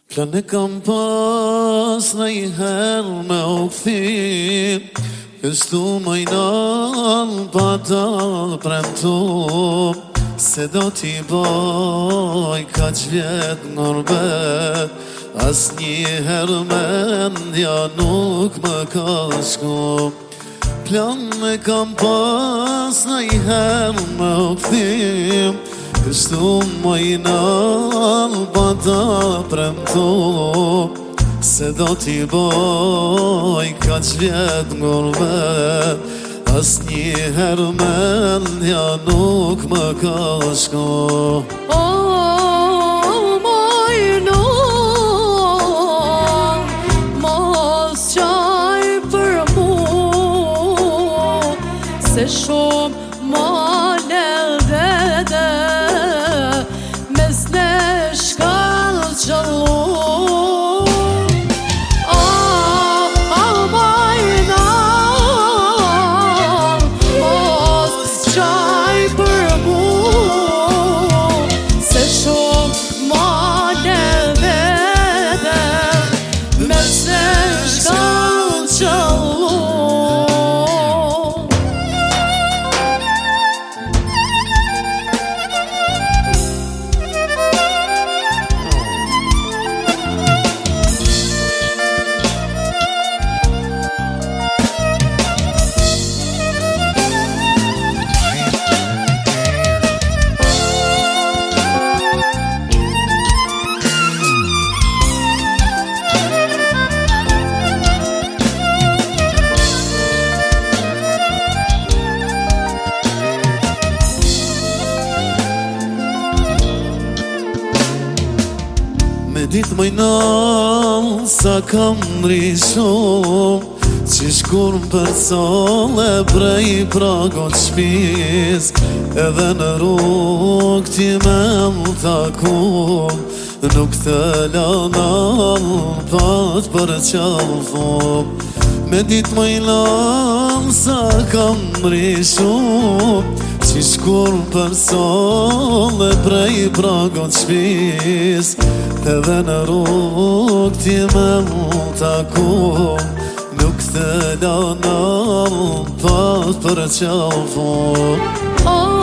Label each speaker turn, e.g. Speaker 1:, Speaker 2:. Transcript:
Speaker 1: Plan e kam pas në i herë me u këthi Kështu majnal pa ta premtu Se do t'i baj ka qvjet nërbet As një herë mendja nuk më ka shku Plan e kam pas në i herë me u këthi Kështu majnal pa ta premtu Se do t'i baj ka qvjet nërbet As një herë mendja nuk më ka shku
Speaker 2: Majnal, mos qaj për mu Se shumë male vede Mes ne shkallë qëllu
Speaker 1: Me dit majnal sa kam rishum Qish kur për sole prej pragot shpis Edhe në rrug ti me më takum Nuk të lanal pat për qafum Me dit majnal sa kam rishum Qish kur për sole prej pragot shpis Edhe në rrug ti me më takum Nuk të lanal pat për qafum